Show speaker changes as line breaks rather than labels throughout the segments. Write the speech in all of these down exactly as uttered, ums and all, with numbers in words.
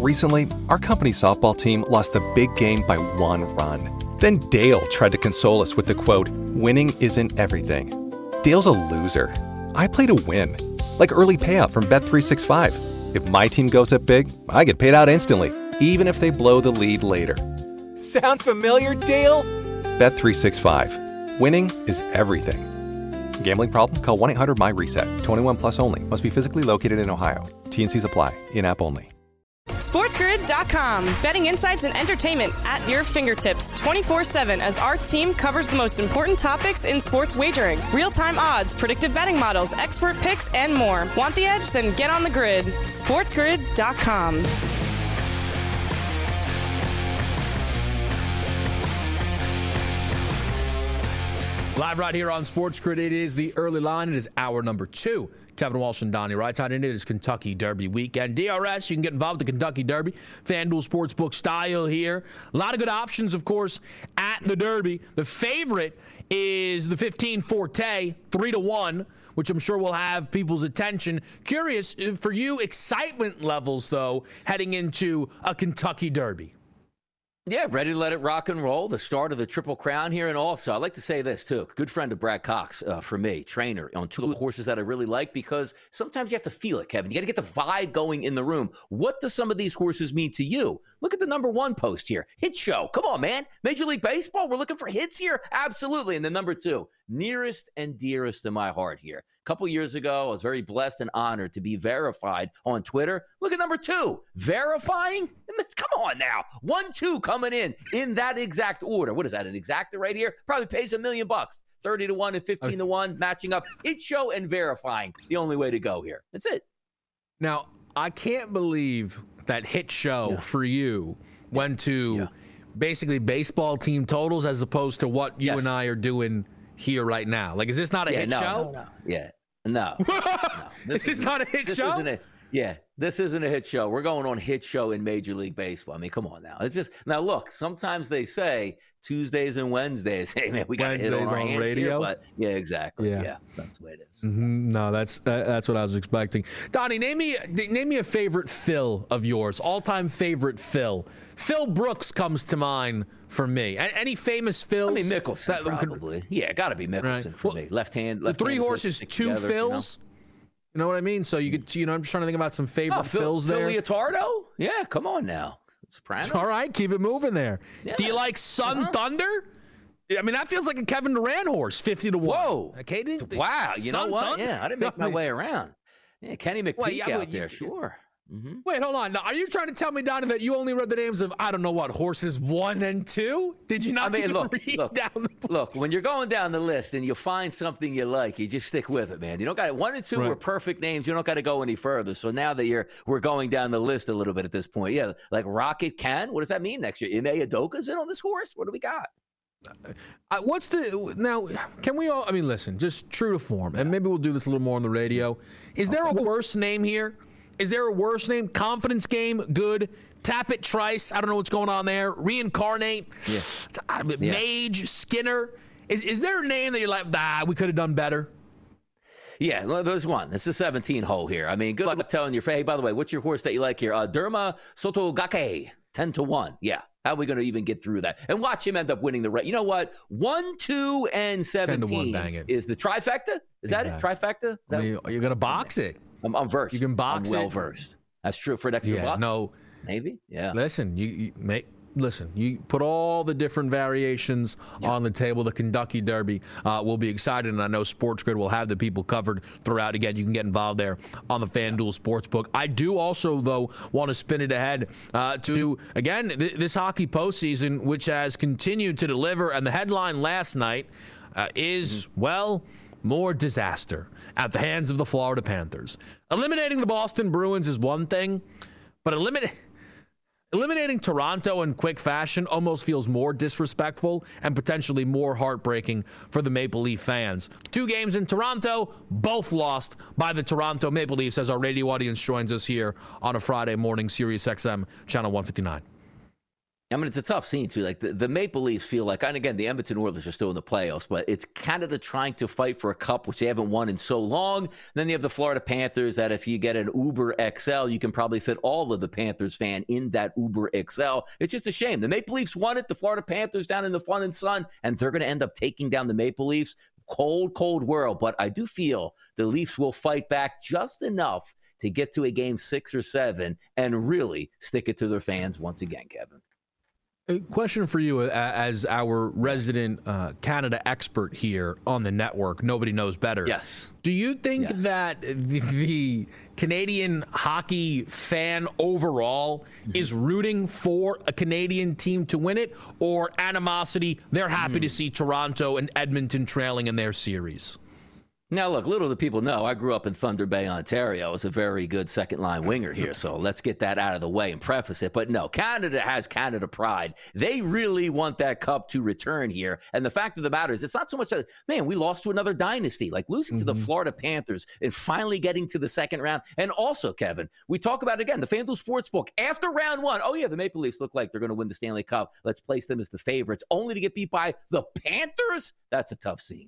Recently, our company softball team lost a big game by one run. Then Dale tried to console us with the quote, "Winning isn't everything." Dale's a loser. I play to win. Like early payout from Bet three sixty-five. If my team goes up big, I get paid out instantly, even if they blow the lead later. Sound familiar, Dale? Bet three sixty-five. Winning is everything. Gambling problem? Call one eight hundred M Y RESET. twenty-one plus only. Must be physically located in Ohio. T and Cs apply. In-app only.
SportsGrid dot com. Betting insights and entertainment at your fingertips twenty-four seven as our team covers the most important topics in sports wagering. Real-time odds, predictive betting models, expert picks, and more. Want the edge? Then get on the grid. SportsGrid dot com.
Live right here on Sports Grid. It is the early line. It is hour number two. Kevin Walsh and Donnie Wright. And it is Kentucky Derby weekend. D R S, you can get involved with the Kentucky Derby. FanDuel Sportsbook style here. A lot of good options, of course, at the Derby. The favorite is the fifteen Forte, three to one, which I'm sure will have people's attention. Curious, for you, excitement levels, though, heading into a Kentucky Derby.
Yeah, ready to let it rock and roll. The start of the Triple Crown here. And also, I'd like to say this, too. Good friend of Brad Cox, uh, for me, trainer on two horses that I really like, because sometimes you have to feel it, Kevin. You got to get the vibe going in the room. What do some of these horses mean to you? Look at the number one post here. Hit Show. Come on, man. Major League Baseball, we're looking for hits here? Absolutely. And then number two, nearest and dearest to my heart here. A couple years ago, I was very blessed and honored to be verified on Twitter. Look at number two, verifying. Come on now. One, two coming in in that exact order. What is that, an exacta right here? Probably pays a million bucks. thirty to one and fifteen to one, matching up. Hit Show and verifying. The only way to go here. That's it.
Now, I can't believe that Hit Show yeah. for you went to yeah. basically baseball team totals as opposed to what you yes. and I are doing here right now. Like, is this not a
yeah,
hit
no,
show?
No, no. Yeah. No. no.
This, this is not a hit
this
show?
Isn't a, yeah. This isn't a hit show. We're going on Hit Show in Major League Baseball. I mean, come on now. It's just now. Look, sometimes they say Tuesdays and Wednesdays. Hey man, we got to hit on our
on
hands
radio.
Here, but yeah, exactly.
Yeah.
yeah, that's the way it is.
Mm-hmm. No, that's uh, that's what I was expecting. Donnie, name me name me a favorite Phil of yours. All time favorite Phil. Phil Brooks comes to mind for me. A- any famous Phils?
I mean, Mickelson that, probably. Could, yeah, got to be Mickelson right. for well, me. Left hand, left.
Three
hand
horses, two
together,
Phils. You know? You know what I mean? So you could, you know, I'm just trying to think about some favorite oh, Phil, Phils there.
Phil Leotardo? Yeah, come on now. Sopranos?
All right, keep it moving there.
Yeah.
Do you like Sun uh-huh. Thunder? I mean, that feels like a Kevin Durant horse, fifty to one.
Whoa.
Okay,
wow, you
Sun
know what?
Thunder?
Yeah, I didn't make my way around. Yeah, Kenny McPeak well, yeah, out there,
you,
sure. Mm-hmm.
Wait, hold on. Now, are you trying to tell me, Donnie, that you only read the names of, I don't know what, horses one and two? Did you not I mean, even
look,
read
look,
down the
Look, when you're going down the list and you find something you like, you just stick with it, man. You don't got one and two right. were perfect names. You don't got to go any further. So now that you're we're going down the list a little bit at this point. Yeah, like Rocket Can. What does that mean next year? Ime Udoka's in on this horse? What do we got?
Uh, what's the now? Can we all? I mean, listen, just true to form, and maybe we'll do this a little more on the radio. Is there a worse name here? Is there a worse name? Confidence Game, good. Tap It Trice. I don't know what's going on there. Reincarnate.
Yeah.
Uh,
yeah.
Mage, Skinner. Is is there a name that you're like, nah, we could have done better?
Yeah, well, there's one. It's the seventeen hole here. I mean, good luck telling your, hey, by the way, what's your horse that you like here? Uh, Derma Sotogake, ten to one. Yeah. How are we going to even get through that? And watch him end up winning the race. You know what? One, two, and seventeen
ten to one,
is the trifecta? Is
exactly.
that it? Trifecta? Is that
I mean, you're going to box it.
I'm, I'm versed.
You can box
I'm
it.
well versed. That's true for an extra
yeah,
buck.
No,
maybe. Yeah.
Listen, you, you make. Listen, you put all the different variations yep. on the table. The Kentucky Derby uh, will be excited, and I know Sports Grid will have the people covered throughout. Again, you can get involved there on the FanDuel Sportsbook. I do also, though, want to spin it ahead uh, to, again, th- this hockey postseason, which has continued to deliver. And the headline last night uh, is, mm-hmm. well, more disaster at the hands of the Florida Panthers. Eliminating the Boston Bruins is one thing, but eliminating... Eliminating Toronto in quick fashion almost feels more disrespectful and potentially more heartbreaking for the Maple Leaf fans. Two games in Toronto, both lost by the Toronto Maple Leafs, as our radio audience joins us here on a Friday morning, Sirius X M, Channel one fifty-nine.
I mean, it's a tough scene, too. Like, the, the Maple Leafs feel like, and again, the Edmonton Oilers are still in the playoffs, but it's Canada trying to fight for a cup, which they haven't won in so long. And then you have the Florida Panthers that if you get an Uber X L, you can probably fit all of the Panthers fan in that Uber X L. It's just a shame. The Maple Leafs won it, the Florida Panthers down in the fun and sun, and they're going to end up taking down the Maple Leafs. Cold, cold world, but I do feel the Leafs will fight back just enough to get to a game six or seven and really stick it to their fans once again, Kevin.
A question for you as our resident uh, Canada expert here on the network. Nobody knows better.
Yes.
Do you think
yes.
that the, the Canadian hockey fan overall mm-hmm. is rooting for a Canadian team to win it, or animosity? They're happy mm. to see Toronto and Edmonton trailing in their series.
Now, look, little do people know, I grew up in Thunder Bay, Ontario. I was a very good second-line winger here, so let's get that out of the way and preface it. But no, Canada has Canada pride. They really want that cup to return here. And the fact of the matter is, it's not so much that, man, we lost to another dynasty, like losing mm-hmm. to the Florida Panthers and finally getting to the second round. And also, Kevin, we talk about, again, the FanDuel Sportsbook. After round one, oh, yeah, the Maple Leafs look like they're going to win the Stanley Cup. Let's place them as the favorites, only to get beat by the Panthers? That's a tough scene.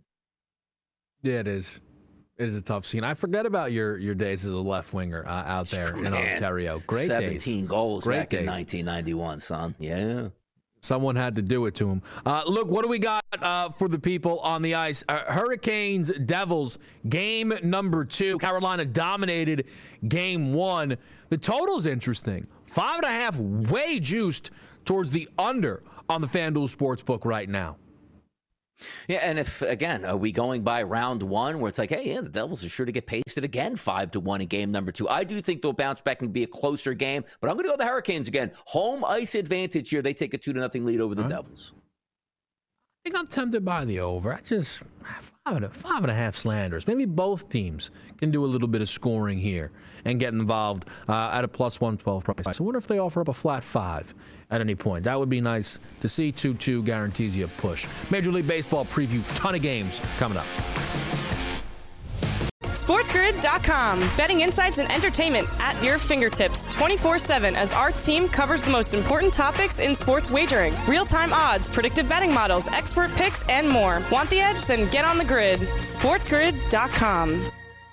Yeah, it is. It is a tough scene. I forget about your, your days as a left winger uh, out there
Man,
in Ontario. Great
seventeen
days.
seventeen goals
Great
back
days.
in nineteen ninety-one, son. Yeah.
Someone had to do it to him. Uh, look, what do we got uh, for the people on the ice? Uh, Hurricanes, Devils, game number two. Carolina dominated game one. The total's interesting. Five and a half, way juiced towards the under on the FanDuel Sportsbook right now.
Yeah, and if, again, are we going by round one where it's like, hey, yeah, the Devils are sure to get pasted again, five to one in game number two. I do think they'll bounce back and be a closer game, but I'm going to go with the Hurricanes again. Home ice advantage here. They take a two to nothing lead over the right. Devils.
I think I'm tempted by the over. I just five and a, five and a half slanders. Maybe both teams can do a little bit of scoring here and get involved uh, at a plus one twelve price. I wonder if they offer up a flat five at any point. That would be nice to see. two two guarantees you a push. Major League Baseball preview. Ton of games coming up.
SportsGrid dot com. Betting insights and entertainment at your fingertips twenty-four seven as our team covers the most important topics in sports wagering. Real-time odds, predictive betting models, expert picks, and more. Want the edge? Then get on the grid. SportsGrid dot com.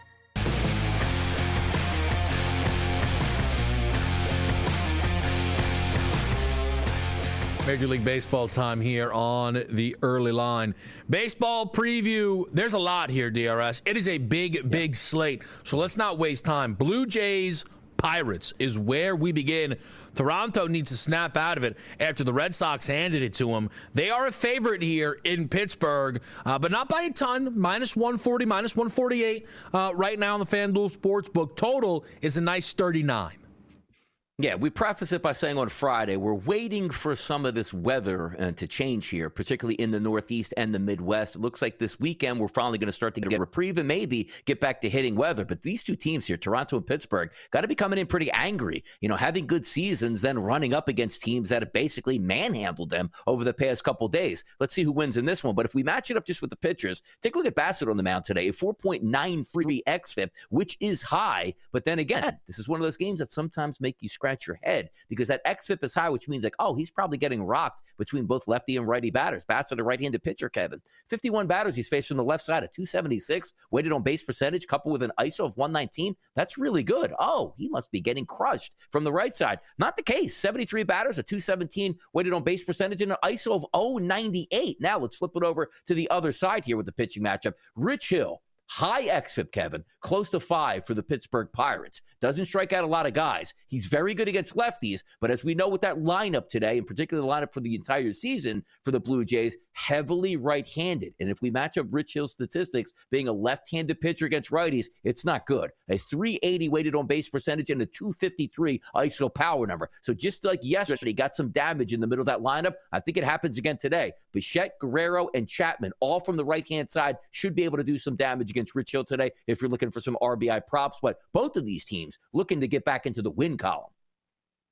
Major League Baseball time here on the early line. Baseball preview. There's a lot here, D R S. It is a big, big yeah. slate. So let's not waste time. Blue Jays, Pirates is where we begin. Toronto needs to snap out of it after the Red Sox handed it to them. They are a favorite here in Pittsburgh, uh, but not by a ton. minus one forty, minus one forty-eight uh, right now on the FanDuel Sportsbook. Total is a nice thirty-nine.
Yeah, we preface it by saying on Friday, we're waiting for some of this weather uh, to change here, particularly in the Northeast and the Midwest. It looks like this weekend we're finally going to start to get a reprieve and maybe get back to hitting weather. But these two teams here, Toronto and Pittsburgh, got to be coming in pretty angry. You know, having good seasons, then running up against teams that have basically manhandled them over the past couple days. Let's see who wins in this one. But if we match it up just with the pitchers, take a look at Bassett on the mound today, a four point nine three xFIP, which is high. But then again, this is one of those games that sometimes make you scratch your head because that xFIP is high, which means like, oh, he's probably getting rocked between both lefty and righty batters. Bassett, a right-handed pitcher, Kevin. fifty-one batters he's faced from the left side at two seventy-six, weighted on base percentage, coupled with an I S O of one nineteen. That's really good. Oh, he must be getting crushed from the right side. Not the case. seventy-three batters at two seventeen, weighted on base percentage, and an I S O of oh ninety-eight. Now let's flip it over to the other side here with the pitching matchup. Rich Hill. High xFIP, Kevin, close to five for the Pittsburgh Pirates. Doesn't strike out a lot of guys. He's very good against lefties, but as we know with that lineup today, and particularly the lineup for the entire season for the Blue Jays, heavily right-handed. And if we match up Rich Hill's statistics, being a left-handed pitcher against righties, it's not good. A three eighty weighted on base percentage and a two fifty-three I S O power number. So just like yesterday, got some damage in the middle of that lineup. I think it happens again today. Bichette, Guerrero, and Chapman, all from the right-hand side, should be able to do some damage against Rich Hill today if you're looking for some R B I props. But both of these teams looking to get back into the win column.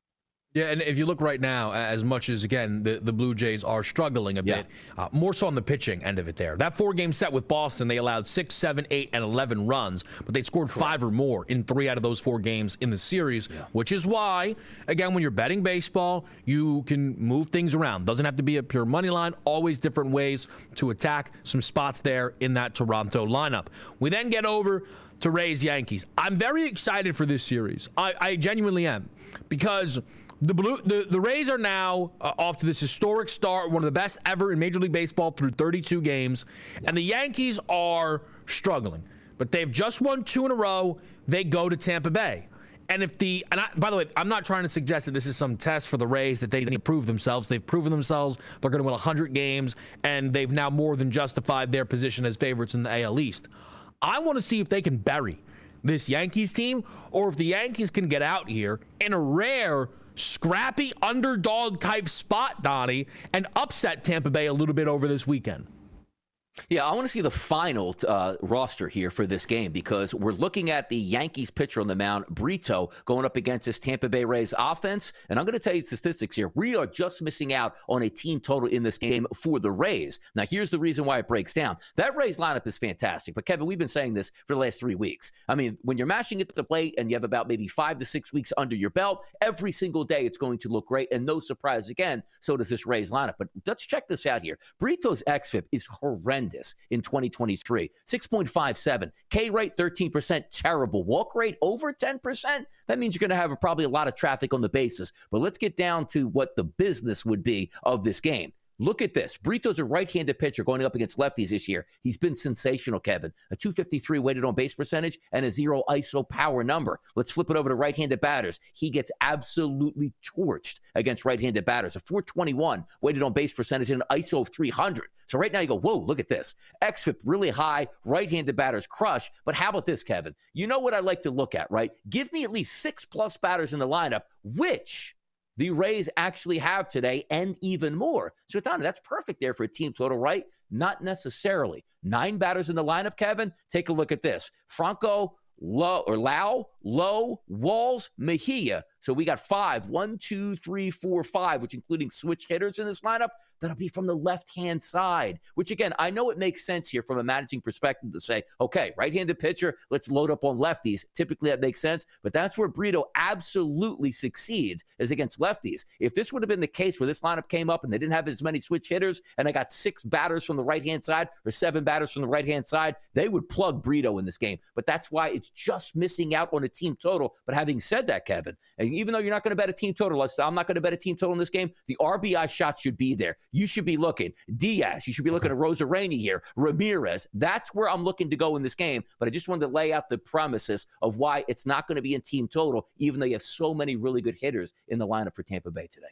Yeah, and if you look right now, as much as, again, the, the Blue Jays are struggling a
yeah.
bit, uh, more so on the pitching end of it there. That four-game set with Boston, they allowed six, seven, eight, and eleven runs, but they scored Correct. five or more in three out of those four games in the series, yeah. which is why, again, when you're betting baseball, you can move things around. Doesn't have to be a pure money line, always different ways to attack some spots there in that Toronto lineup. We then get over to Rays Yankees. I'm very excited for this series. I, I genuinely am, because The Blue, the, the Rays are now uh, off to this historic start, one of the best ever in Major League Baseball through thirty-two games, and the Yankees are struggling. But they've just won two in a row. They go to Tampa Bay. And if the, and I, by the way, I'm not trying to suggest that this is some test for the Rays that they need to prove themselves. They've proven themselves. They're going to win one hundred games, and they've now more than justified their position as favorites in the A L East. I want to see if they can bury this Yankees team, or if the Yankees can get out here in a rare, scrappy underdog type spot, Donnie, and upset Tampa Bay a little bit over this weekend.
Yeah, I want to see the final uh, roster here for this game, because we're looking at the Yankees pitcher on the mound, Brito, going up against this Tampa Bay Rays offense. And I'm going to tell you statistics here. We are just missing out on a team total in this game for the Rays. Now, here's the reason why it breaks down. That Rays lineup is fantastic. But, Kevin, we've been saying this for the last three weeks. I mean, when you're mashing it to the plate and you have about maybe five to six weeks under your belt, every single day it's going to look great. And no surprise, again, so does this Rays lineup. But let's check this out here. Brito's X F I P is horrendous in twenty twenty-three. six point five seven. K rate, thirteen percent. Terrible. Walk rate, over ten percent. That means you're going to have a, probably a lot of traffic on the bases. But let's get down to what the business would be of this game. Look at this. Brito's a right-handed pitcher going up against lefties this year. He's been sensational, Kevin. A two fifty-three weighted on base percentage and a zero I S O power number. Let's flip it over to right-handed batters. He gets absolutely torched against right-handed batters. A four twenty-one weighted on base percentage and an I S O of three hundred. So right now you go, whoa, look at this. X F I P really high, right-handed batters crush. But how about this, Kevin? You know what I like to look at, right? Give me at least six-plus batters in the lineup, which the Rays actually have today, and even more. So, Don, that's perfect there for a team total, right? Not necessarily. Nine batters in the lineup, Kevin. Take a look at this. Franco, Low, or Lau, Lowe, Walls, Mejia. So we got five. One, two, three, four, five, which including switch hitters in this lineup. That'll be from the left-hand side, which, again, I know it makes sense here from a managing perspective to say, okay, right-handed pitcher, let's load up on lefties. Typically, that makes sense, but that's where Brito absolutely succeeds, is against lefties. If this would have been the case where this lineup came up and they didn't have as many switch hitters and I got six batters from the right-hand side or seven batters from the right-hand side, they would plug Brito in this game. But that's why it's just missing out on a team total. But having said that, Kevin, and even though you're not going to bet a team total, I'm not going to bet a team total in this game, the R B I shot should be there. You should be looking. Diaz, you should be looking at Rosarena here. Ramirez, that's where I'm looking to go in this game. But I just wanted to lay out the premises of why it's not going to be in team total, even though you have so many really good hitters in the lineup for Tampa Bay today.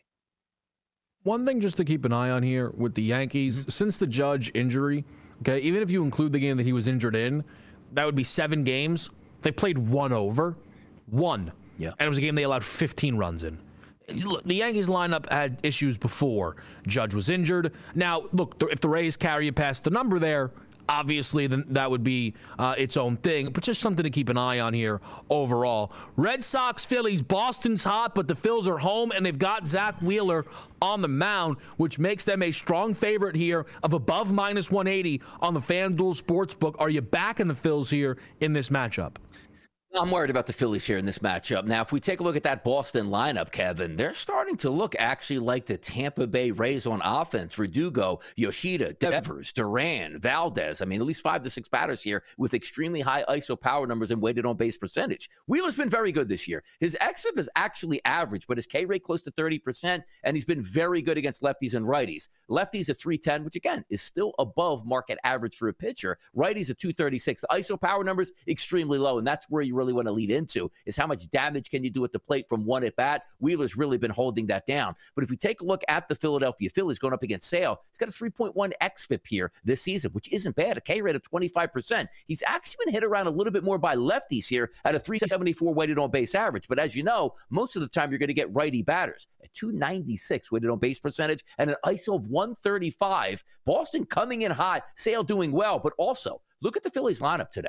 One thing just to keep an eye on here with the Yankees, mm-hmm. since the Judge injury, okay, even if you include the game that he was injured in, that would be seven games. They played one over. One.
Yeah.
And it was a game they allowed fifteen runs in. The Yankees lineup had issues before Judge was injured. Now, look, if the Rays carry you past the number there, obviously then that would be uh, its own thing. But just something to keep an eye on here overall. Red Sox, Phillies, Boston's hot, but the Phils are home, and they've got Zach Wheeler on the mound, which makes them a strong favorite here of above minus one eighty on the FanDuel Sportsbook. Are you backing the Phils here in this matchup?
I'm worried about the Phillies here in this matchup. Now, if we take a look at that Boston lineup, Kevin, they're starting to look actually like the Tampa Bay Rays on offense. Verdugo, Yoshida, Devers, Duran, Valdez. I mean, at least five to six batters here with extremely high I S O power numbers and weighted on base percentage. Wheeler's been very good this year. His X F I P is actually average, but his K rate close to thirty percent, and he's been very good against lefties and righties. Lefties at three ten, which again is still above market average for a pitcher. Righties at two thirty-six. The I S O power numbers extremely low, and that's where you really want to lead into is how much damage can you do at the plate from one at bat. Wheeler's really been holding that down. But if we take a look at the Philadelphia Phillies going up against Sale, he's got a three point one X F I P here this season, which isn't bad. A K rate of twenty-five percent. He's actually been hit around a little bit more by lefties here at a three seventy-four weighted on base average. But as you know, most of the time you're going to get righty batters at two ninety-six weighted on base percentage and an I S O of one thirty-five. Boston coming in hot, Sale doing well, but also look at the Phillies lineup today.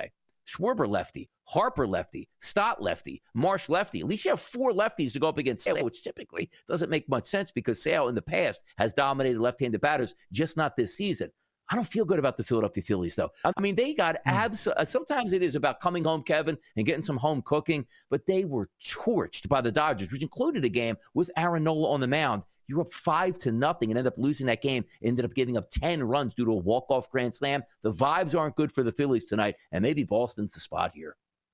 Schwarber lefty, Harper lefty, Stott lefty, Marsh lefty. At least you have four lefties to go up against Sale, which typically doesn't make much sense because Sale in the past has dominated left-handed batters, just not this season. I don't feel good about the Philadelphia Phillies, though. I mean, they got abs. Sometimes it is about coming home, Kevin, and getting some home cooking, but they were torched by the Dodgers, which included a game with Aaron Nola on the mound. You're up five to nothing and ended up losing that game. Ended up giving up ten runs due to a walk-off grand slam. The vibes aren't good for the Phillies tonight, and maybe Boston's the spot here.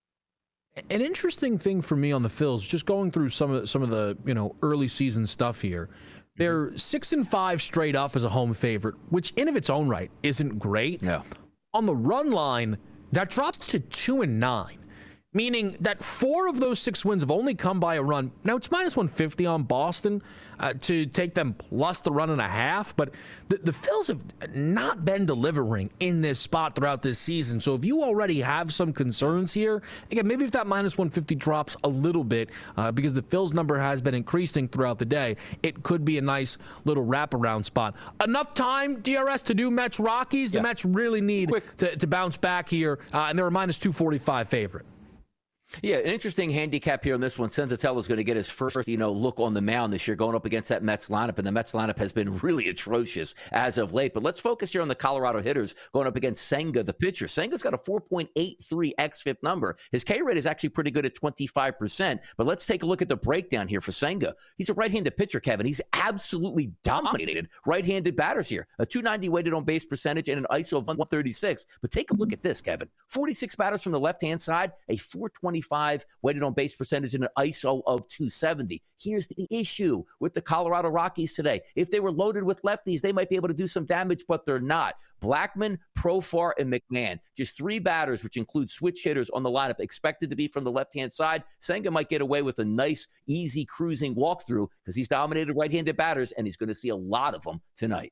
An interesting thing for me on the Phils, just going through some of the, some of the you know early season stuff here. They're six and five straight up as a home favorite, which in of its own right isn't great.
Yeah.
On the run line, that drops to two and nine, meaning that four of those six wins have only come by a run. Now it's minus one fifty on Boston uh, to take them plus the run and a half, but the, the Phils have not been delivering in this spot throughout this season. So if you already have some concerns here, again, maybe if that minus one fifty drops a little bit, uh, because the Phils number has been increasing throughout the day, it could be a nice little wraparound spot. Enough time, D R S, to do Mets Rockies. The yeah. Mets really need to, to bounce back here, uh, and they're a minus two forty-five favorite.
Yeah, an interesting handicap here on this one. Senzatella is going to get his first, you know, look on the mound this year going up against that Mets lineup, and the Mets lineup has been really atrocious as of late. But let's focus here on the Colorado hitters going up against Senga, the pitcher. Senga's got a four point eight three xFIP number. His K rate is actually pretty good at twenty-five percent. But let's take a look at the breakdown here for Senga. He's a right-handed pitcher, Kevin. He's absolutely dominated right-handed batters here. A two ninety weighted on base percentage and an I S O of one thirty-six. But take a look at this, Kevin. forty-six batters from the left-hand side, a four twenty-five weighted on base percentage and an I S O of two seventy. Here's the issue with the Colorado Rockies today. If they were loaded with lefties, they might be able to do some damage, but they're not. Blackman, Profar, and McMahon, just three batters, which include switch hitters on the lineup, expected to be from the left-hand side. Senga might get away with a nice, easy cruising walkthrough because he's dominated right-handed batters, and he's going to see a lot of them tonight.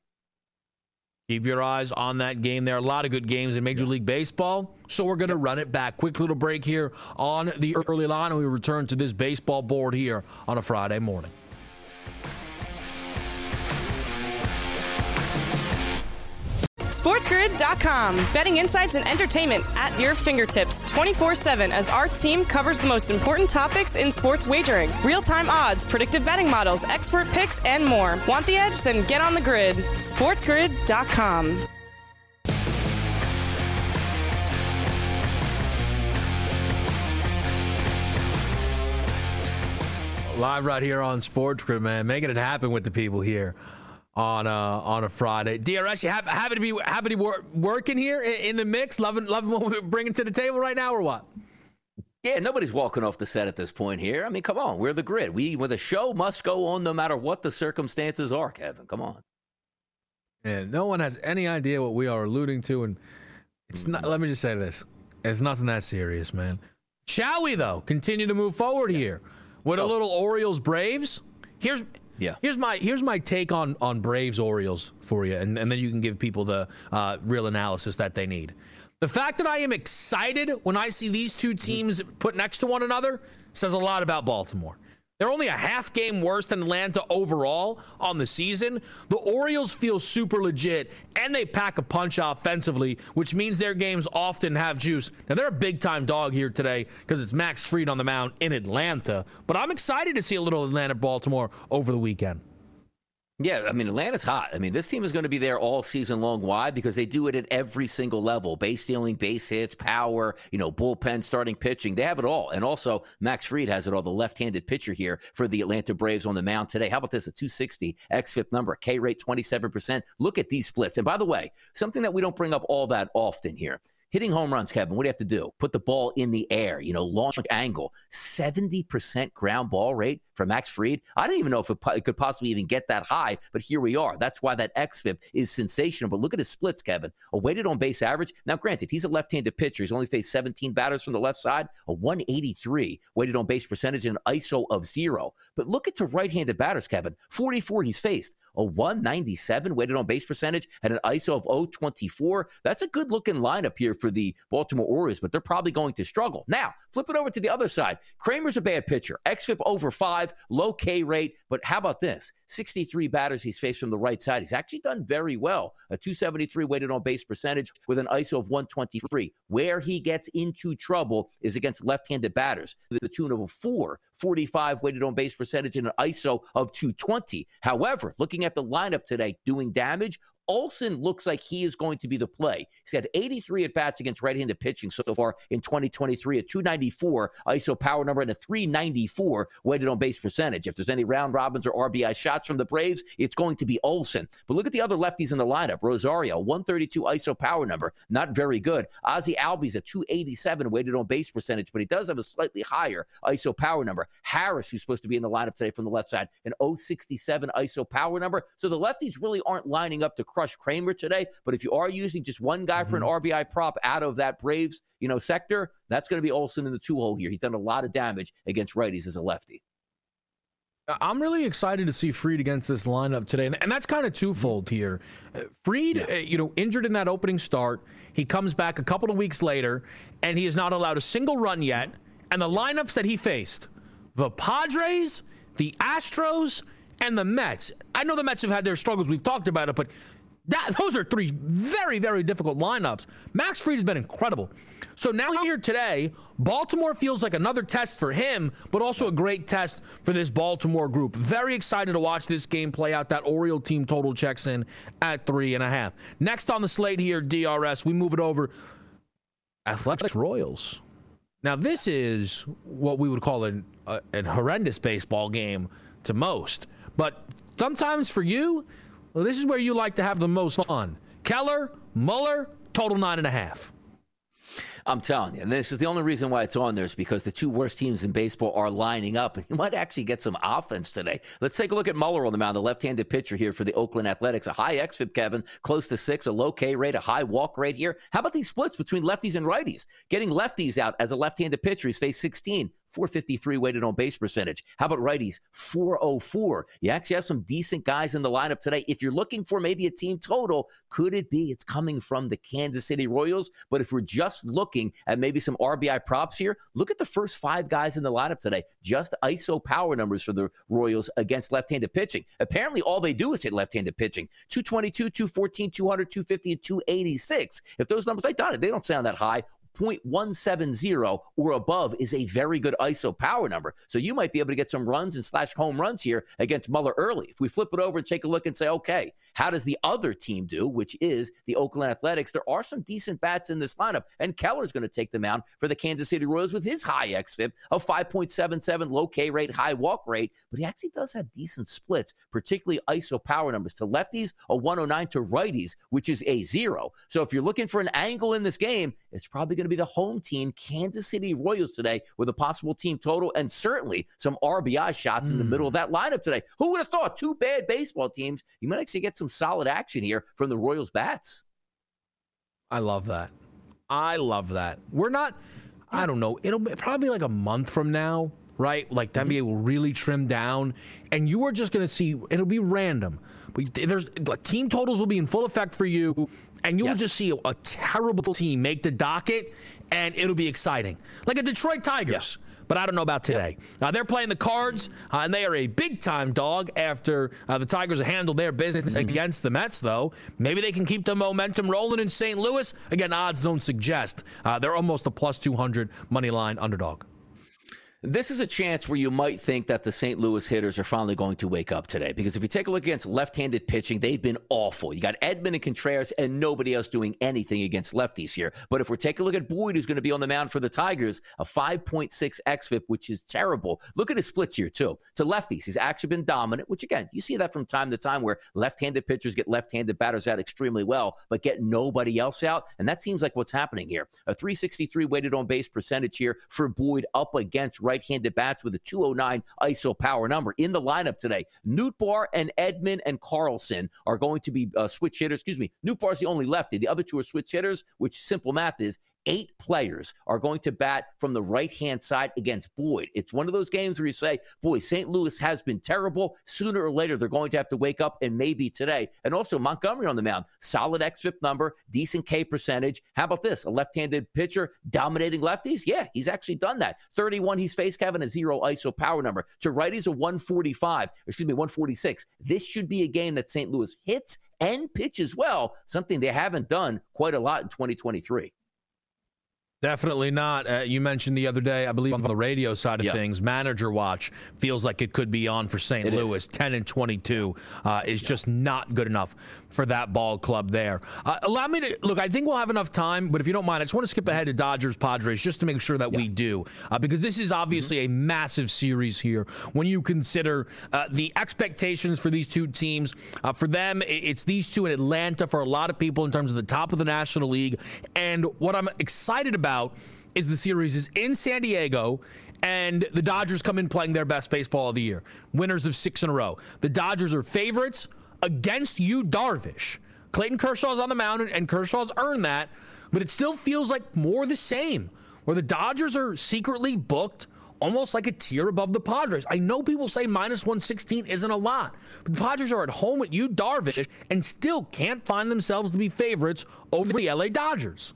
Keep your eyes on that game. There are a lot of good games in Major League Baseball, so we're going to run it back. Quick little break here on the early line, and we return to this baseball board here on a Friday morning.
SportsGrid dot com. Betting insights and entertainment at your fingertips twenty-four seven as our team covers the most important topics in sports wagering. Real-time odds, predictive betting models, expert picks, and more. Want the edge? Then get on the grid. SportsGrid dot com.
Live right here on SportsGrid, man. Making it happen with the people here on uh, on a Friday. D R S, you happy, happy to be happy to be wor- working here in, in the mix, loving loving what we're bringing to the table right now, or what?
Yeah, nobody's walking off the set at this point here. I mean, come on, we're the grid. We, well, the show must go on no matter what the circumstances are. Kevin, come on.
And no one has any idea what we are alluding to, and it's not. Let me just say this: it's nothing that serious, man. Shall we though continue to move forward yeah. here with oh. a little Orioles Braves? Here's. Yeah. Here's my here's my take on, on Braves Orioles for you, and, and then you can give people the uh, real analysis that they need. The fact that I am excited when I see these two teams put next to one another says a lot about Baltimore. They're only a half game worse than Atlanta overall on the season. The Orioles feel super legit, and they pack a punch offensively, which means their games often have juice. Now, they're a big-time dog here today because it's Max Fried on the mound in Atlanta. But I'm excited to see a little Atlanta-Baltimore over the weekend.
Yeah, I mean, Atlanta's hot. I mean, this team is going to be there all season long. Why? Because they do it at every single level. Base stealing, base hits, power, you know, bullpen, starting pitching. They have it all. And also, Max Fried has it all, the left-handed pitcher here for the Atlanta Braves on the mound today. How about this? A two sixty xFIP number, K rate twenty-seven percent. Look at these splits. And by the way, something that we don't bring up all that often here. Hitting home runs, Kevin, what do you have to do? Put the ball in the air, you know, launch angle. seventy percent ground ball rate for Max Fried. I didn't even know if it, it could possibly even get that high, but here we are. That's why that xFIP is sensational. But look at his splits, Kevin. A weighted on base average. Now, granted, he's a left-handed pitcher. He's only faced seventeen batters from the left side. A one eighty-three weighted on base percentage and an I S O of zero. But look at the right-handed batters, Kevin. forty-four he's faced. a one ninety-seven weighted on base percentage and an I S O of oh twenty-four. That's a good looking lineup here for the Baltimore Orioles, but they're probably going to struggle. Now, flip it over to the other side. Kramer's a bad pitcher. xFIP over five, low K rate, but how about this? sixty-three batters he's faced from the right side. He's actually done very well. A two seventy-three weighted on base percentage with an I S O of one twenty-three. Where he gets into trouble is against left-handed batters, to the tune of a four forty-five weighted on base percentage and an I S O of two twenty. However, looking at the lineup today, doing damage, Olson looks like he is going to be the play. He's had eighty-three at-bats against right-handed pitching so far in twenty twenty-three, a two ninety-four I S O power number and a three ninety-four weighted on base percentage. If there's any round robins or R B I shots from the Braves, it's going to be Olson. But look at the other lefties in the lineup. Rosario, one thirty-two I S O power number, not very good. Ozzie Albies, a two eighty-seven weighted on base percentage, but he does have a slightly higher I S O power number. Harris, who's supposed to be in the lineup today from the left side, an oh sixty-seven I S O power number. So the lefties really aren't lining up to crush Kramer today, but if you are using just one guy mm-hmm. for an R B I prop out of that Braves, you know, sector, that's going to be Olson in the two-hole here. He's done a lot of damage against righties as a lefty.
I'm really excited to see Fried against this lineup today, and that's kind of twofold here. Fried, yeah. uh, you know, injured in that opening start. He comes back a couple of weeks later, and he has not allowed a single run yet. And the lineups that he faced, the Padres, the Astros, and the Mets. I know the Mets have had their struggles. We've talked about it, but That, those are three very, very difficult lineups. Max Fried has been incredible. So now here today, Baltimore feels like another test for him, but also a great test for this Baltimore group. Very excited to watch this game play out. That Oriole team total checks in at three and a half. Next on the slate here, D R S, we move it over. Athletics Royals. Now this is what we would call an, a, a horrendous baseball game to most. But sometimes for you, well, this is where you like to have the most fun. Keller, Muller, total nine and a half.
I'm telling you, and this is the only reason why it's on there is because the two worst teams in baseball are lining up, and you might actually get some offense today. Let's take a look at Muller on the mound, the left-handed pitcher here for the Oakland Athletics. A high xFIP, Kevin, close to six, a low K rate, a high walk rate here. How about these splits between lefties and righties? Getting lefties out as a left-handed pitcher, he's faced sixteen. four fifty-three weighted on base percentage. How about righties? four oh four. You actually have some decent guys in the lineup today. If you're looking for maybe a team total, could it be it's coming from the Kansas City Royals? But if we're just looking at maybe some R B I props here, look at the first five guys in the lineup today. Just I S O power numbers for the Royals against left-handed pitching. Apparently, all they do is hit left-handed pitching. two twenty-two, two fourteen, two hundred, two fifty, and two eighty-six. If those numbers, I thought it, they don't sound that high. point one seven zero or above is a very good I S O power number. So you might be able to get some runs and slash home runs here against Muller early. If we flip it over and take a look and say, okay, how does the other team do, which is the Oakland Athletics? There are some decent bats in this lineup, and Keller's going to take them out for the Kansas City Royals with his high xFIP of five point seven seven, low K rate, high walk rate, but he actually does have decent splits, particularly I S O power numbers to lefties, a one oh nine to righties, which is a zero. So if you're looking for an angle in this game, it's probably going to be the home team, Kansas City Royals today, with a possible team total and certainly some R B I shots mm. in the middle of that lineup today. Who would have thought? Two bad baseball teams. You might actually get some solid action here from the Royals bats.
I love that. I love that. We're not, I don't know, it'll be probably like a month from now, right? Like the N B A will really trim down, and you are just going to see, it'll be random. But there's like, team totals will be in full effect for you, and you'll yes. just see a, a terrible team make the docket, and it'll be exciting. Like a Detroit Tigers. Yeah. But I don't know about today. Yep. Uh, they're playing the Cards, uh, and they are a big-time dog after uh, the Tigers have handled their business mm-hmm. against the Mets, though. Maybe they can keep the momentum rolling in Saint Louis. Again, odds don't suggest. Uh, they're almost a plus two hundred money line underdog.
This is a chance where you might think that the Saint Louis hitters are finally going to wake up today. Because if you take a look against left-handed pitching, they've been awful. You got Edman and Contreras and nobody else doing anything against lefties here. But if we're taking a look at Boyd, who's going to be on the mound for the Tigers, a five point six xFIP, which is terrible. Look at his splits here, too. To lefties, he's actually been dominant, which, again, you see that from time to time where left-handed pitchers get left-handed batters out extremely well, but get nobody else out. And that seems like what's happening here. A three sixty-three weighted on base percentage here for Boyd up against right right-handed bats with a two oh nine I S O power number. In the lineup today, Nootbaar and Edman and Carlson are going to be uh, switch hitters. Excuse me, Nootbaar's the only lefty. The other two are switch hitters, which simple math is eight players are going to bat from the right-hand side against Boyd. It's one of those games where you say, boy, Saint Louis has been terrible. Sooner or later, they're going to have to wake up, and maybe today. And also Montgomery on the mound. Solid X F I P number, decent K percentage. How about this? A left-handed pitcher dominating lefties? Yeah, he's actually done that. thirty-one he's faced, Kevin, a zero I S O power number. To righties, a one forty-five, excuse me, one forty-six. This should be a game that Saint Louis hits and pitches well, something they haven't done quite a lot in twenty twenty-three.
Definitely not. Uh, you mentioned the other day, I believe on the radio side of yep. things, Manager Watch feels like it could be on for Saint It Louis. Is. ten and twenty-two uh, is yep. just not good enough for that ball club there. Uh, allow me to, look, I think we'll have enough time, but if you don't mind, I just want to skip ahead to Dodgers Padres just to make sure that yep. we do, uh, because this is obviously mm-hmm. a massive series here when you consider uh, the expectations for these two teams. Uh, for them, it's these two in Atlanta for a lot of people in terms of the top of the National League. And what I'm excited about is the series is in San Diego, and the Dodgers come in playing their best baseball of the year. Winners of six in a row. The Dodgers are favorites against Yu Darvish. Clayton Kershaw's on the mound, and Kershaw's earned that, but it still feels like more the same, where the Dodgers are secretly booked almost like a tier above the Padres. I know people say minus one sixteen isn't a lot, but the Padres are at home with Yu Darvish and still can't find themselves to be favorites over the L A Dodgers.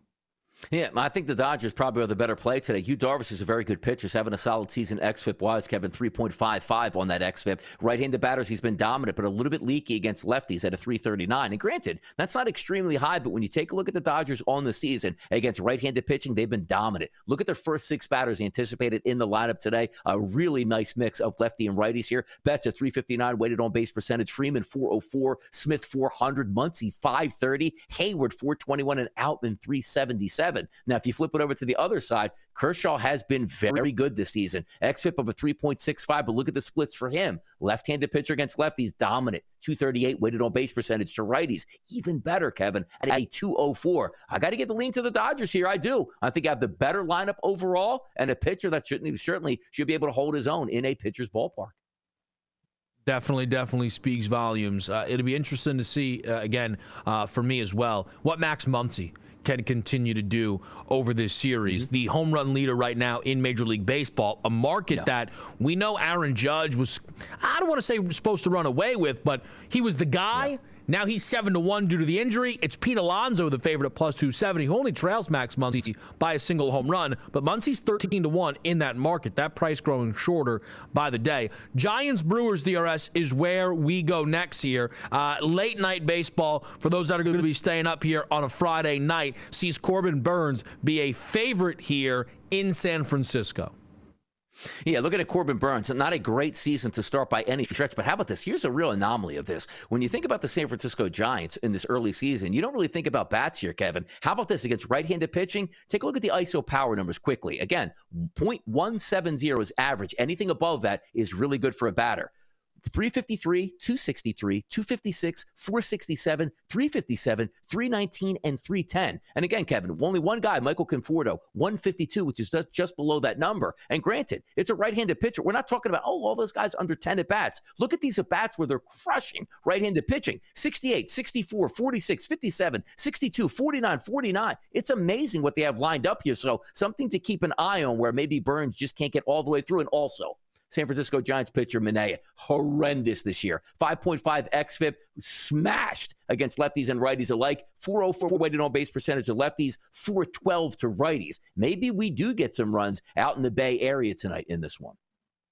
Yeah, I think the Dodgers probably are the better play today. Yu Darvish is a very good pitcher. He's having a solid season X F I P-wise, Kevin, three point five five on that X F I P. Right-handed batters, he's been dominant, but a little bit leaky against lefties at a three thirty-nine. And granted, that's not extremely high, but when you take a look at the Dodgers on the season against right-handed pitching, they've been dominant. Look at their first six batters anticipated in the lineup today. A really nice mix of lefty and righties here. Betts at three fifty-nine, weighted on base percentage. Freeman, four oh four. Smith, four hundred. Muncy, five thirty. Hayward, four twenty-one. And Outman, three seventy-seven. Now, if you flip it over to the other side, Kershaw has been very good this season. X F I P of a three point six five, but look at the splits for him. Left-handed pitcher against lefties, dominant. two thirty-eight, weighted on base percentage. To righties, even better, Kevin, at a two oh four. I got to get the lean to the Dodgers here. I do. I think I have the better lineup overall and a pitcher that shouldn't, certainly should be able to hold his own in a pitcher's ballpark.
Definitely, definitely speaks volumes. Uh, it'll be interesting to see, uh, again, uh, for me as well, what Max Muncy can continue to do over this series. Mm-hmm. The home run leader right now in Major League Baseball, a market yeah. that we know Aaron Judge was, I don't want to say supposed to run away with, but he was the guy. Yeah. Now he's seven to one due to the injury. It's Pete Alonso, the favorite at plus two seventy, who only trails Max Muncy by a single home run. But Muncy's thirteen to one in that market. That price growing shorter by the day. Giants-Brewers D R S is where we go next here. Uh, late night baseball, for those that are going to be staying up here on a Friday night, sees Corbin Burnes be a favorite here in San Francisco.
Yeah, looking at Corbin Burnes, not a great season to start by any stretch, but how about this? Here's a real anomaly of this. When you think about the San Francisco Giants in this early season, you don't really think about bats here, Kevin. How about this against right-handed pitching? Take a look at the I S O power numbers quickly. Again, point one seven zero is average. Anything above that is really good for a batter. three fifty-three, two sixty-three, two fifty-six, four sixty-seven, three fifty-seven, three nineteen, and three ten. And again, Kevin, only one guy, Michael Conforto, one fifty-two, which is just, just below that number. And granted, it's a right-handed pitcher. We're not talking about, oh, all those guys under ten at-bats. Look at these at-bats where they're crushing right-handed pitching. sixty-eight, sixty-four, forty-six, fifty-seven, sixty-two, forty-nine, forty-nine. It's amazing what they have lined up here. So something to keep an eye on where maybe Burnes just can't get all the way through. And also, San Francisco Giants pitcher Manaea, horrendous this year. five point five X F I P, smashed against lefties and righties alike. four oh four weighted on base percentage to lefties, four twelve to righties. Maybe we do get some runs out in the Bay Area tonight in this one.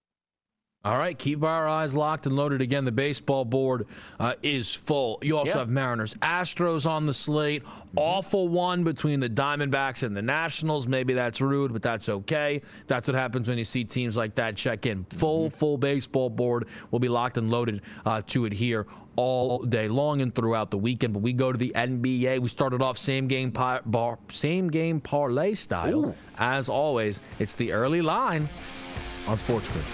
All right, keep our eyes locked and loaded. Again, the baseball board uh, is full. You also yeah. have Mariners, Astros on the slate. Mm-hmm. Awful one between the Diamondbacks and the Nationals. Maybe that's rude, but that's okay. That's what happens when you see teams like that check in. Full, mm-hmm. full baseball board will be locked and loaded uh, to it here all day long and throughout the weekend. But we go to the N B A. We started off same game par- bar, same game parlay style. Ooh. As always, it's the early line on SportsGrid.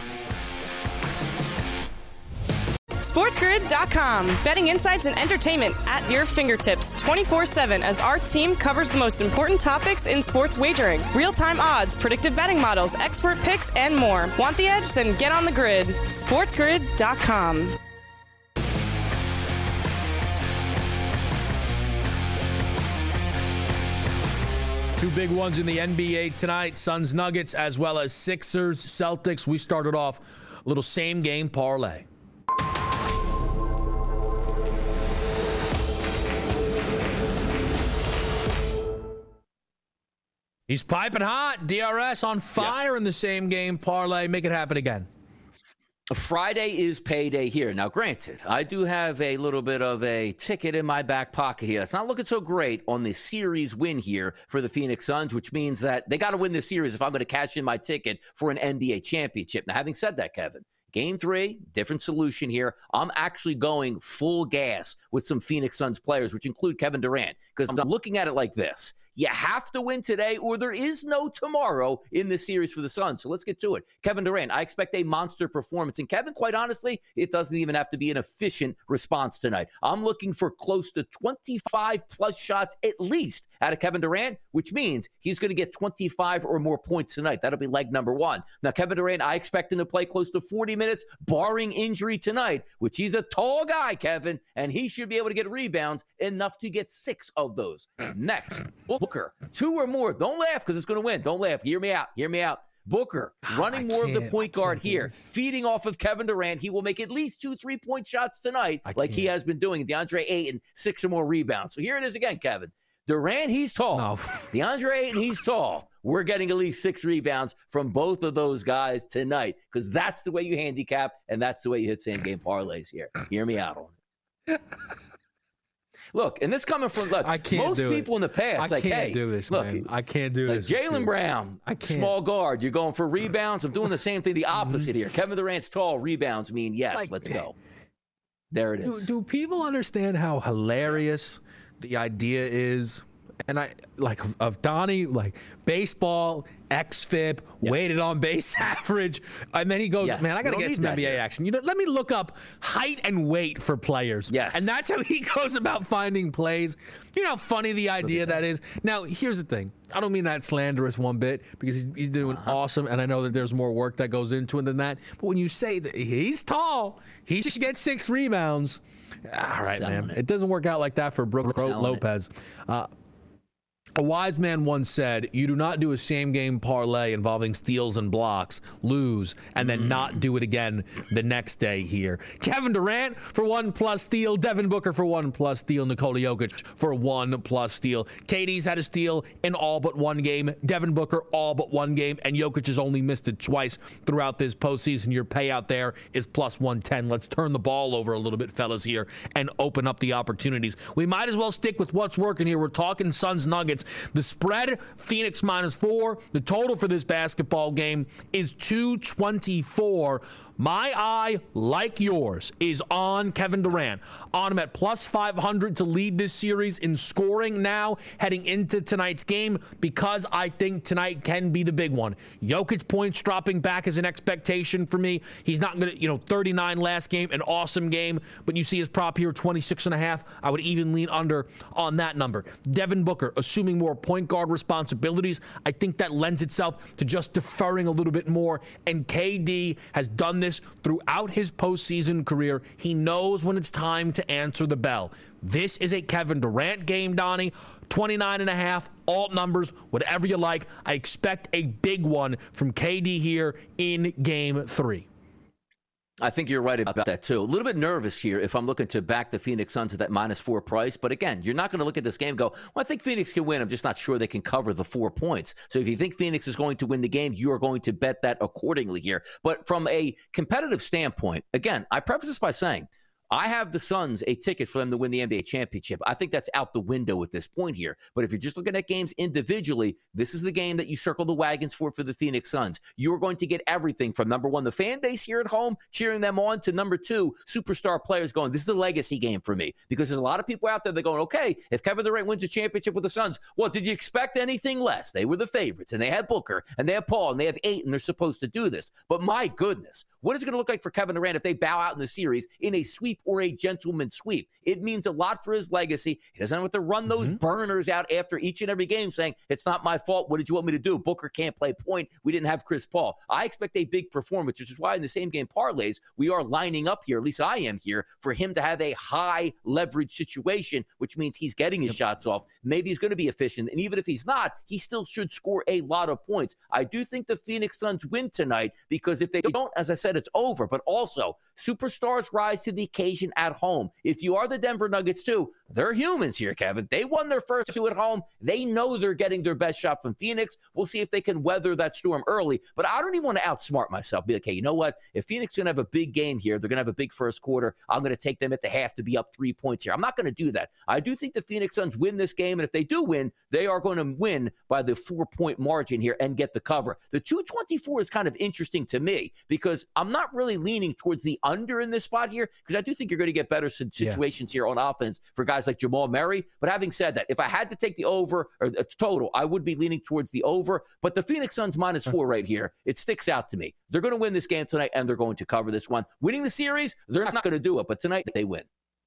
SportsGrid dot com. Betting insights and entertainment at your fingertips twenty-four seven as our team covers the most important topics in sports wagering. Real-time odds, predictive betting models, expert picks, and more. Want the edge? Then get on the grid. SportsGrid dot com.
Two big ones in the N B A tonight, Suns Nuggets as well as Sixers Celtics. We started off a little same game parlay. He's piping hot. D R S on fire yeah. in the same game parlay. Make it happen again.
Friday is payday here. Now, granted, I do have a little bit of a ticket in my back pocket here. It's not looking so great on the series win here for the Phoenix Suns, which means that they got to win this series if I'm going to cash in my ticket for an N B A championship. Now, having said that, Kevin, game three, different solution here. I'm actually going full gas with some Phoenix Suns players, which include Kevin Durant, because I'm looking at it like this. You have to win today or there is no tomorrow in this series for the Suns. So let's get to it. Kevin Durant, I expect a monster performance. And Kevin, quite honestly, it doesn't even have to be an efficient response tonight. I'm looking for close to twenty-five plus shots at least out of Kevin Durant, which means he's going to get twenty-five or more points tonight. That'll be leg number one. Now, Kevin Durant, I expect him to play close to forty minutes, barring injury tonight, which he's a tall guy, Kevin, and he should be able to get rebounds enough to get six of those. Next, Booker, two or more. Don't laugh because it's going to win. Don't laugh. Hear me out. Hear me out. Booker running more of the point guard here, feeding off of Kevin Durant. He will make at least two three-point shots tonight like he has been doing. DeAndre Ayton, six or more rebounds. So here it is again, Kevin. Durant, he's tall. No. DeAndre Ayton, he's tall. We're getting at least six rebounds from both of those guys tonight because that's the way you handicap and that's the way you hit same-game parlays here. Hear me out on it. Look, and this coming from look, I can't most do people it. in the past, I like,
can't
hey,
do this,
look,
man. I can't do
like
this.
Jaylen Brown,
I can't.
small guard, you're going for rebounds. I'm doing the same thing, the opposite here. Kevin Durant's tall, rebounds mean yes. Like, let's go. There it is.
Do, do people understand how hilarious the idea is? And I like of Donnie, like baseball, X F I P, yep. weighted on base average, and then he goes, yes. "Man, I got to get some N B A here. action." You know, let me look up height and weight for players.
Yes,
and that's how he goes about finding plays. You know how funny the idea that is. Now, here's the thing: I don't mean that slanderous one bit because he's he's doing uh-huh. awesome, and I know that there's more work that goes into it than that. But when you say that he's tall, he should get six rebounds. All right, man, it. it doesn't work out like that for Brooke Lopez. Uh, A wise man once said, you do not do a same-game parlay involving steals and blocks, lose, and then mm. not do it again the next day here. Kevin Durant for one plus steal, Devin Booker for one plus steal, Nikola Jokic for one plus steal. K D's had a steal in all but one game, Devin Booker all but one game, and Jokic has only missed it twice throughout this postseason. Your payout there is plus one ten. Let's turn the ball over a little bit, fellas, here, and open up the opportunities. We might as well stick with what's working here. We're talking Suns Nuggets. The spread, Phoenix minus four. The total for this basketball game is two twenty-four. My eye, like yours, is on Kevin Durant. On him at plus five hundred to lead this series in scoring now heading into tonight's game because I think tonight can be the big one. Jokic points dropping back as an expectation for me. He's not going to, you know, thirty-nine last game, an awesome game, but you see his prop here, twenty-six and a half. I would even lean under on that number. Devin Booker, assuming more point guard responsibilities, I think that lends itself to just deferring a little bit more, and K D has done this throughout his postseason career. He knows when it's time to answer the bell. This is a Kevin Durant game, Donnie. twenty-nine and a half, alt numbers, whatever you like. I expect a big one from K D here in game three.
I think you're right about that, too. A little bit nervous here if I'm looking to back the Phoenix Suns at that minus four price. But again, you're not going to look at this game and go, well, I think Phoenix can win. I'm just not sure they can cover the four points. So if you think Phoenix is going to win the game, you are going to bet that accordingly here. But from a competitive standpoint, again, I preface this by saying, I have the Suns a ticket for them to win the N B A championship. I think that's out the window at this point here. But if you're just looking at games individually, this is the game that you circle the wagons for for the Phoenix Suns. You're going to get everything from, number one, the fan base here at home, cheering them on, to number two, superstar players going, this is a legacy game for me. Because there's a lot of people out there that are going, okay, if Kevin Durant wins a championship with the Suns, well, did you expect anything less? They were the favorites, and they had Booker, and they have Paul, and they have eight, and they're supposed to do this. But my goodness, what is it going to look like for Kevin Durant if they bow out in the series in a sweep sweep or a gentleman sweep. It means a lot for his legacy. He doesn't have to run those mm-hmm. burners out after each and every game saying, it's not my fault. What did you want me to do? Booker can't play point. We didn't have Chris Paul. I expect a big performance, which is why in the same game parlays, we are lining up here, at least I am here, for him to have a high leverage situation, which means he's getting his yep. shots off. Maybe he's going to be efficient. And even if he's not, he still should score a lot of points. I do think the Phoenix Suns win tonight because if they don't, as I said, it's over. But also, superstars rise to the occasion at home. If you are the Denver Nuggets too, they're humans here, Kevin. They won their first two at home. They know they're getting their best shot from Phoenix. We'll see if they can weather that storm early. But I don't even want to outsmart myself. Be like, hey, you know what? If Phoenix is going to have a big game here, they're going to have a big first quarter. I'm going to take them at the half to be up three points here. I'm not going to do that. I do think the Phoenix Suns win this game. And if they do win, they are going to win by the four-point margin here and get the cover. The two twenty-four is kind of interesting to me because I'm not really leaning towards the under in this spot here because I do think you're going to get better situations yeah. here on offense for guys like Jamal Murray. But having said that, if I had to take the over or the total, I would be leaning towards the over. But the Phoenix Suns minus four right here, it sticks out to me. They're going to win this game tonight, and they're going to cover this one. Winning the series, they're not going to do it. But tonight, they win.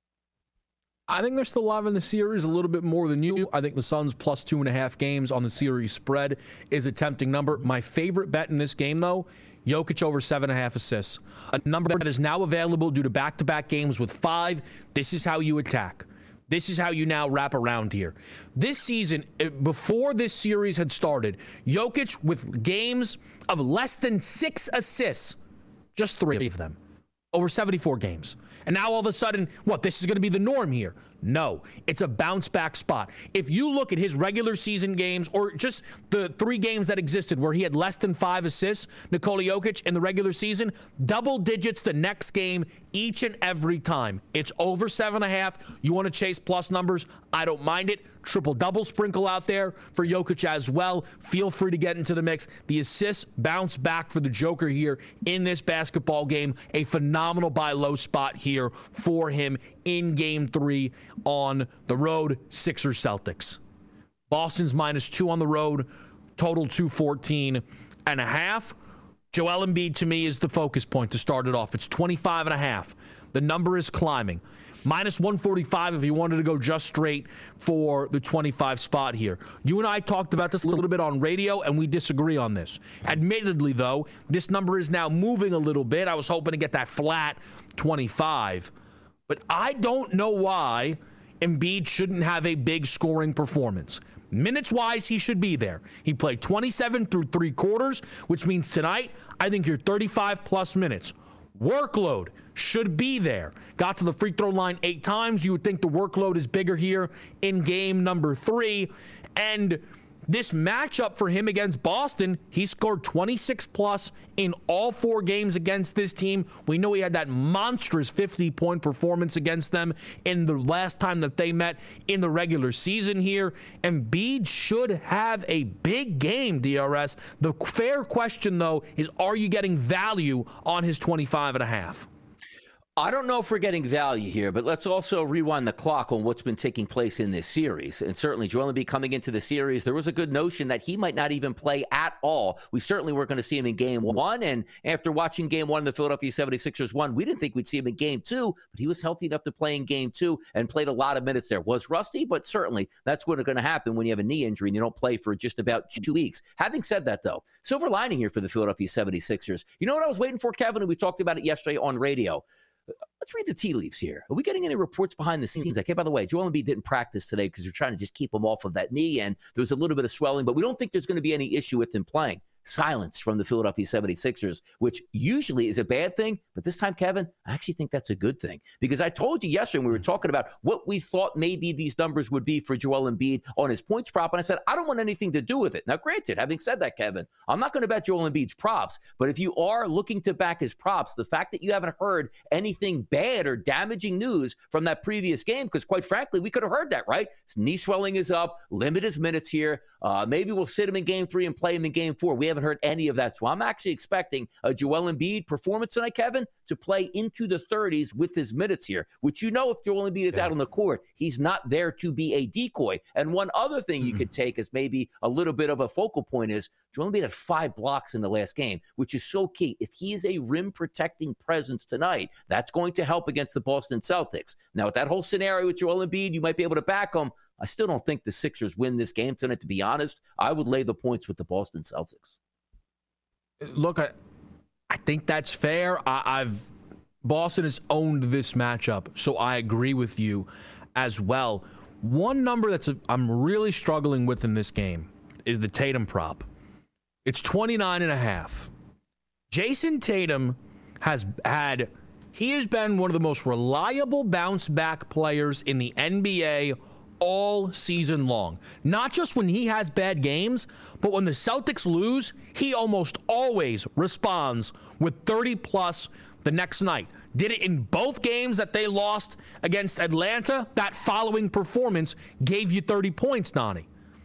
I think they're still alive in the series a little bit more than you. I think the Suns plus two and a half games on the series spread is a tempting number. My favorite bet in this game, though, Jokic over seven and a half assists. A number that is now available due to back-to-back games with five. This is how you attack. This is how you now wrap around here. This season, before this series had started, Jokic with games of less than six assists, just three of them, over seventy-four games. And now all of a sudden, what, this is going to be the norm here? No, it's a bounce back spot. If you look at his regular season games or just the three games that existed where he had less than five assists, Nikola Jokic in the regular season, double digits the next game each and every time. It's over seven and a half. You want to chase plus numbers? I don't mind it. Triple double sprinkle out there for Jokic as well. Feel free to get into the mix. The assists bounce back for the Joker here in this basketball game. A phenomenal buy low spot here for him in game three on the road. Sixers Celtics. Boston's minus two on the road. Total two fourteen and a half. Joel Embiid to me is the focus point to start it off. It's twenty-five and a half. The number is climbing. Minus one forty-five if you wanted to go just straight for the twenty-five spot here. You and I talked about this a little bit on radio, and we disagree on this. Admittedly, though, this number is now moving a little bit. I was hoping to get that flat twenty-five. But I don't know why Embiid shouldn't have a big scoring performance. Minutes-wise, he should be there. He played twenty-seven through three quarters, which means tonight, I think you're thirty-five plus minutes. Workload should be there. Got to the free throw line eight times. You would think the workload is bigger here in game number three. And this matchup for him against Boston, he scored twenty-six plus in all four games against this team. We know he had that monstrous fifty-point performance against them in the last time that they met in the regular season here. Embiid should have a big game, D R S. The fair question, though, is are you getting value on his twenty-five and a half?
I don't know if we're getting value here, but let's also rewind the clock on what's been taking place in this series. And certainly Joel Embiid coming into the series, there was a good notion that he might not even play at all. We certainly weren't going to see him in game one. And after watching game one, the Philadelphia seventy-sixers won, we didn't think we'd see him in game two, but he was healthy enough to play in game two and played a lot of minutes there. Was rusty, but certainly that's what's going to happen when you have a knee injury and you don't play for just about two weeks. Having said that, though, silver lining here for the Philadelphia seventy-sixers. You know what I was waiting for, Kevin? And we talked about it yesterday on radio. Let's read the tea leaves here. Are we getting any reports behind the scenes? Like, hey, by the way, Joel Embiid didn't practice today because they're trying to just keep him off of that knee, and there was a little bit of swelling, but we don't think there's going to be any issue with him playing. Silence from the Philadelphia seventy-sixers, which usually is a bad thing. But this time, Kevin, I actually think that's a good thing. Because I told you yesterday when we were talking about what we thought maybe these numbers would be for Joel Embiid on his points prop. And I said, I don't want anything to do with it. Now, granted, having said that, Kevin, I'm not going to bet Joel Embiid's props. But if you are looking to back his props, the fact that you haven't heard anything bad or damaging news from that previous game, because quite frankly, we could have heard that, right? His knee swelling is up, limit his minutes here. Uh, maybe we'll sit him in game three and play him in game four. We haven't heard any of that. So I'm actually expecting a Joel Embiid performance tonight, Kevin, to to play into the thirties with his minutes here, which, you know, if Joel Embiid is yeah. out on the court, he's not there to be a decoy. And one other thing you could take as maybe a little bit of a focal point is Joel Embiid had five blocks in the last game, which is so key. If he is a rim-protecting presence tonight, that's going to help against the Boston Celtics. Now, with that whole scenario with Joel Embiid, you might be able to back him. I still don't think the Sixers win this game tonight, to be honest. I would lay the points with the Boston Celtics.
Look, I, I think that's fair. I, I've Boston has owned this matchup, so I agree with you as well. One number that's a, I'm really struggling with in this game is the Tatum prop. It's twenty-nine and a half. Jason Tatum has had, he has been one of the most reliable bounce back players in the N B A all season long. Not just when he has bad games, but when the Celtics lose, he almost always responds with thirty plus the next night. Did it in both games that they lost against Atlanta. That following performance gave you thirty points, Donnie.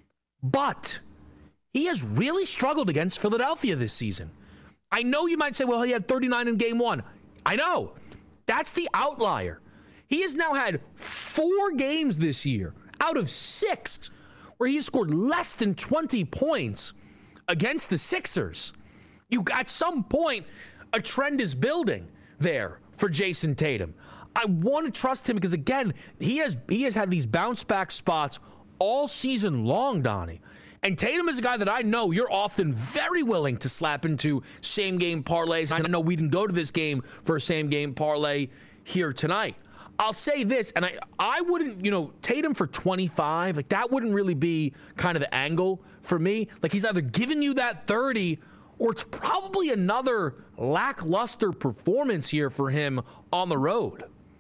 But he has really struggled against Philadelphia this season. I know you might say, well, he had thirty-nine in game one. I know. That's the outlier. He has now had four games this year out of six where he scored less than twenty points against the Sixers. You, at some point, a trend is building there for Jason Tatum. I want to trust him because, again, he has he has had these bounce back spots all season long, Donnie. And Tatum is a guy that I know you're often very willing to slap into same-game parlays. I know we didn't go to this game for a same-game parlay here tonight. I'll say this, and I I wouldn't, you know, Tatum for twenty-five, like that wouldn't really be kind of the angle for me. Like he's either giving you that thirty or it's probably another lackluster performance here for him on the road.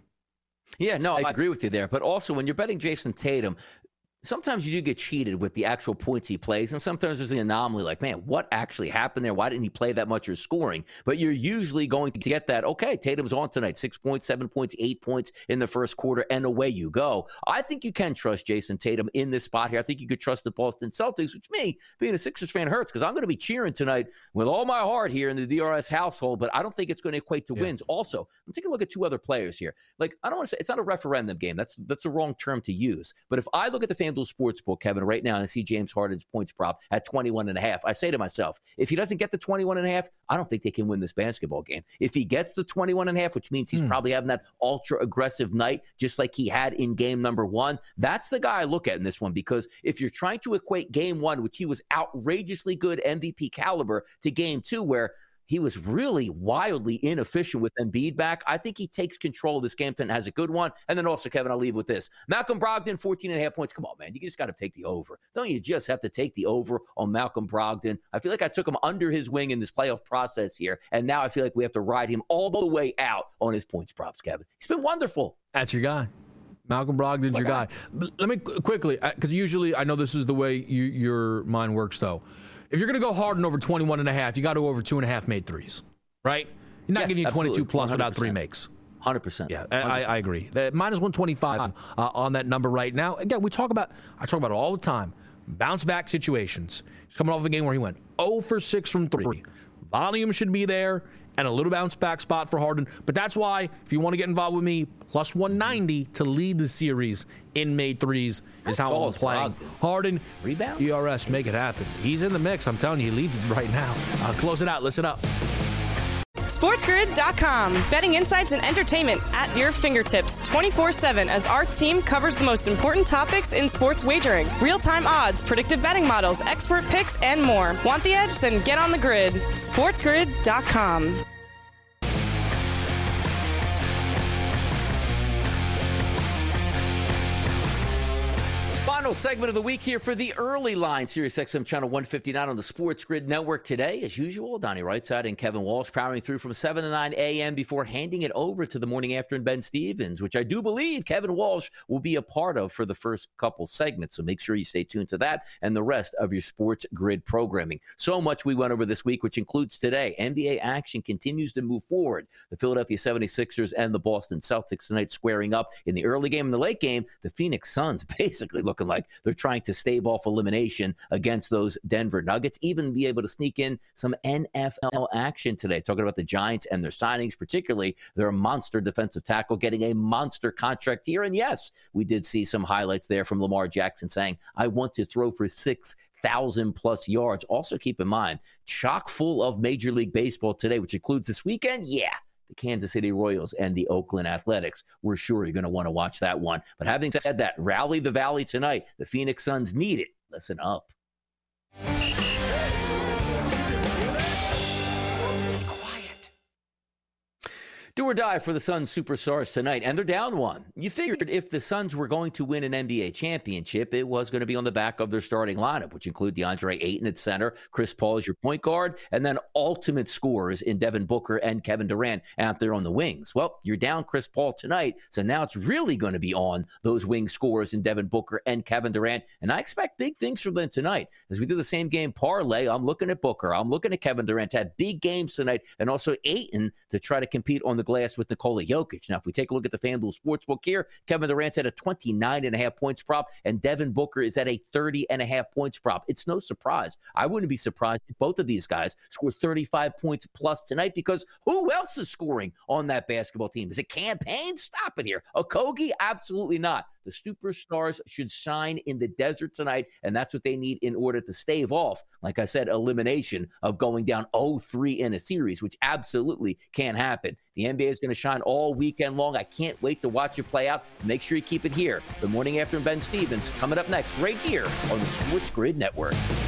Yeah, no, I agree with you there. But also when you're betting Jason Tatum, sometimes you do get cheated with the actual points he plays, and sometimes there's the anomaly like, man, what actually happened there? Why didn't he play that much or scoring? But you're usually going to get that, okay, Tatum's on tonight, six points, seven points, eight points in the first quarter, and away you go. I think you can trust Jason Tatum in this spot here. I think you could trust the Boston Celtics, which me, being a Sixers fan, hurts because I'm going to be cheering tonight with all my heart here in the D R S household, but I don't think it's going to equate to yeah. wins. Also, I'm taking a look at two other players here. Like, I don't want to say, it's not a referendum game. That's, that's a wrong term to use. But if I look at the FanDuel Sportsbook, Kevin, right now, and I see James Harden's points prop at twenty-one and a half. I say to myself, if he doesn't get the twenty-one and a half, I don't think they can win this basketball game. If he gets the twenty-one and a half, which means he's mm. probably having that ultra aggressive night, just like he had in game number one, that's the guy I look at in this one, because if you're trying to equate game one, which he was outrageously good M V P caliber, to game two, where he was really wildly inefficient with Embiid back, I think he takes control of this game and has a good one. And then also, Kevin, I'll leave with this. Malcolm Brogdon, fourteen and a half points. Come on, man. You just got to take the over. Don't you just have to take the over on Malcolm Brogdon? I feel like I took him under his wing in this playoff process here, and now I feel like we have to ride him all the way out on his points props, Kevin. He's been wonderful.
That's your guy. Malcolm Brogdon's My your guy. guy. Let me quickly, because usually I know this is the way you, your mind works, though. If you're going to go Harden over twenty-one and a half, you got to go over two and a half made threes, right? You're not yes, getting you twenty-two plus one hundred percent without three makes.
one hundred percent.
Yeah, I, I agree. The minus one twenty-five uh, on that number right now. Again, we talk about, I talk about it all the time. Bounce back situations. He's coming off a game where he went zero for six from three. Volume should be there and a little bounce back spot for Harden. But that's why, if you want to get involved with me, plus one ninety to lead the series in made threes is how I'm playing. Harden,
rebound,
D R S, make it happen. He's in the mix. I'm telling you, he leads it right now. Uh, close it out. Listen up.
SportsGrid dot com. Betting insights and entertainment at your fingertips twenty-four seven as our team covers the most important topics in sports wagering. Real-time odds, predictive betting models, expert picks, and more. Want the edge? Then get on the grid. SportsGrid dot com.
Final segment of the week here for the early line. Sirius X M channel one fifty-nine on the Sports Grid Network today. As usual, Donnie Rightside and Kevin Walsh powering through from seven to nine a.m. before handing it over to the morning after and Ben Stevens, which I do believe Kevin Walsh will be a part of for the first couple segments. So make sure you stay tuned to that and the rest of your Sports Grid programming. So much we went over this week, which includes today. N B A action continues to move forward. The Philadelphia seventy-sixers and the Boston Celtics tonight squaring up in the early game and the late game. The Phoenix Suns basically looking like like they're trying to stave off elimination against those Denver Nuggets, even be able to sneak in some N F L action today. Talking about the Giants and their signings, particularly their monster defensive tackle getting a monster contract here. And yes, we did see some highlights there from Lamar Jackson saying, I want to throw for six thousand plus yards. Also keep in mind, chock full of Major League Baseball today, which includes this weekend. Yeah, the Kansas City Royals and the Oakland Athletics. We're sure you're going to want to watch that one. But having said that, rally the Valley tonight. The Phoenix Suns need it. Listen up. Do or die for the Suns superstars tonight, and they're down one. You figured if the Suns were going to win an N B A championship, it was going to be on the back of their starting lineup, which include DeAndre Ayton at center, Chris Paul as your point guard, and then ultimate scorers in Devin Booker and Kevin Durant out there on the wings. Well, you're down Chris Paul tonight, so now it's really going to be on those wing scorers in Devin Booker and Kevin Durant, and I expect big things from them tonight. As we do the same game parlay, I'm looking at Booker, I'm looking at Kevin Durant to have big games tonight, and also Ayton to try to compete on the glass with Nikola Jokic. Now, if we take a look at the FanDuel Sportsbook here, Kevin Durant's at a twenty-nine and a half points prop, and Devin Booker is at a thirty and a half points prop. It's no surprise. I wouldn't be surprised if both of these guys score thirty-five points plus tonight, because who else is scoring on that basketball team? Is it Campaign? Stop it here. Okogie? Absolutely not. The superstars should shine in the desert tonight, and that's what they need in order to stave off, like I said, elimination of going down oh three in a series, which absolutely can happen. The N B A is going to shine all weekend long. I can't wait to watch it play out. Make sure you keep it here. The Morning After Ben Stevens coming up next right here on the Sports Grid Network.